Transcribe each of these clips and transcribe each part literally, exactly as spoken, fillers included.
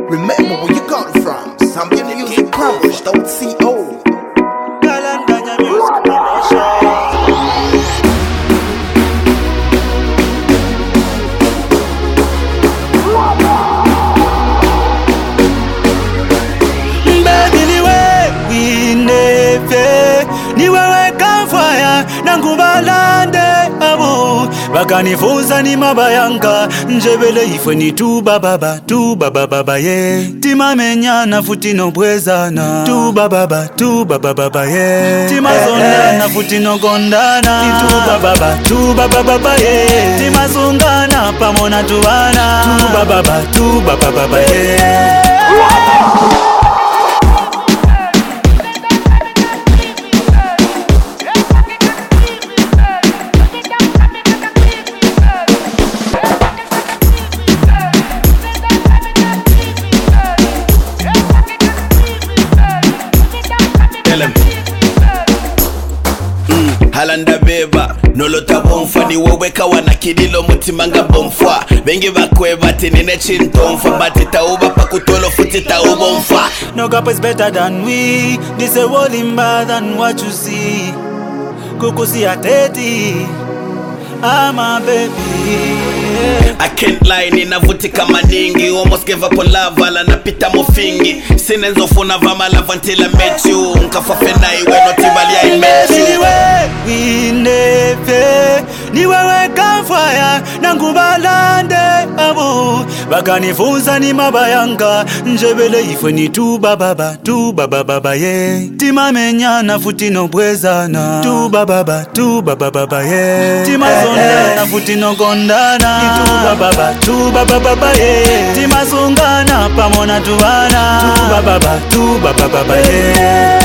Remember where you got it from. Zambia Music Published, C O. Kalandanya Music Promotion. Baby niwe wineve niwewe kamfaya nangubalande abo bakanifuza ni mabayanga njebele ifwe ni tuba baba tuba baba ye timamenyana futi nobwezana tuba baba tuba baba ye timazondana futi nogondana tuba baba tuba baba ye timazungana pamona tubana tuba baba tuba baba ye. Halanda beba nolota bomfa ni wowe kawana kidilo mutima nga bomfa bengi bakweba tinine chintomfa bati tauba pakutolo futi taubomfa. No gap is better than we. This a world better than what you see. Kukusi ateti, I'm a baby. I can't lie, ninavuti kama ningi. Almost gave up on love, ala napita mofingi. Sinenzo funa vama love until I met you. Nkafafena iwe notibali I met you. Niwe wineve niwewe kamfaya nangubalande abo bakanifuza ni mabayanga njebele ifwe ni tuba baba tuba baba ye timamenyana futi nobwezana tuba baba tuba baba ye timazondana futi nogondana tuba baba tuba baba ye timazungana pamona tubana tuba baba tuba baba ye.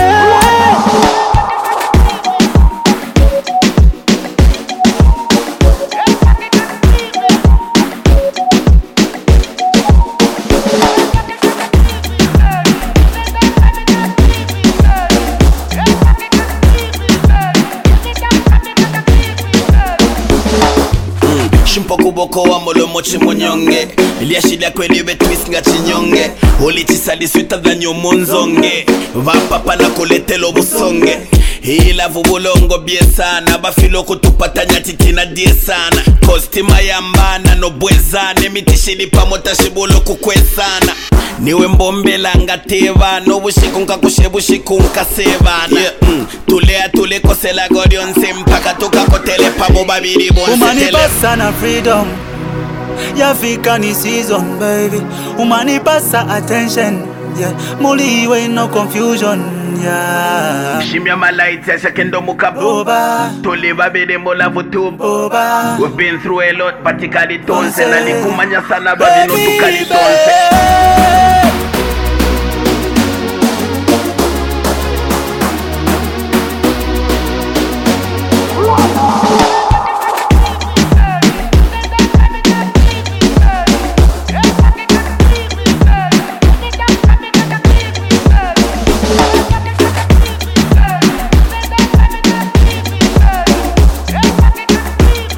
Shimpo kuboko wa molo mochi monyonge Iliashilia kweli betwist nga chinyonge Oliti sali suita dhanyo monzonge Vapapa na kuletelo busonge Hila vubulongo bie sana Bafilo kutupata nyatitina die sana Kostima yambana no bwezane Mitishili pamota shibulo kukwe sana Niwe mbombela nga teva No bushikunka kushebushikunka sevana yeah, mm. Tulea tule kosela godion Simpaka tuka kotele pabo babiri bonse Umanipa sana freedom Yafika ni season baby Umanipa sa attention yeah. Muli iwe no confusion yeah. Shimya malaiti ya shakendo mukaboba Tole babede mola vutuba We've been through a lot patikali tonse Na nikumanya sana babi no tukali tonse.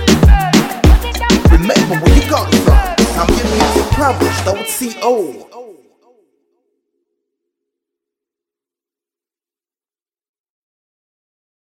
Remember where you got it from. Zambia Music Published, C O.